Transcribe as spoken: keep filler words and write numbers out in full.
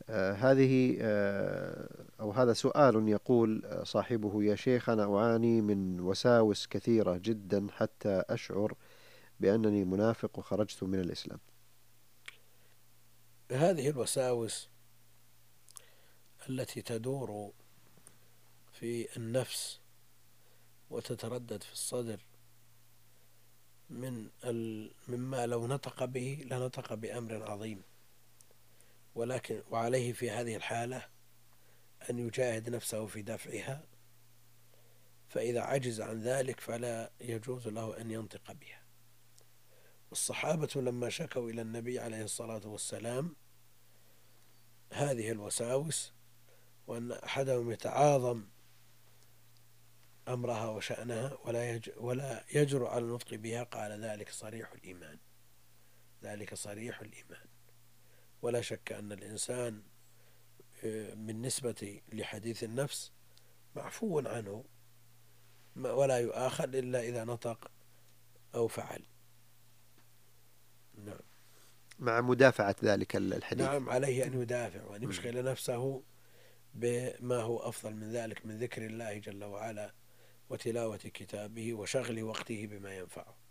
آه، هذه آه، أو هذا سؤال يقول آه، صاحبه: يا شيخ، أنا أعاني من وساوس كثيرة جدا حتى أشعر بأنني منافق وخرجت من الإسلام. هذه الوساوس التي تدور في النفس وتتردد في الصدر من ال... مما لو نطق به لنطق بأمر عظيم، ولكن وعليه في هذه الحالة أن يجاهد نفسه في دفعها، فإذا عجز عن ذلك فلا يجوز له أن ينطق بها. والصحابة لما شكوا إلى النبي عليه الصلاة والسلام هذه الوساوس، وأن أحدهم يتعاظم أمرها وشأنها ولا يج ولا يجرؤ على النطق بها، قال: ذلك صريح الإيمان، ذلك صريح الإيمان. ولا شك أن الإنسان بالنسبة لحديث النفس معفو عنه، ولا يؤاخذ إلا إذا نطق أو فعل. نعم. مع مدافعة ذلك الحديث. نعم، عليه أن يدافع وأن مم. يشغل نفسه بما هو أفضل من ذلك من ذكر الله جل وعلا وتلاوة كتابه وشغل وقته بما ينفعه.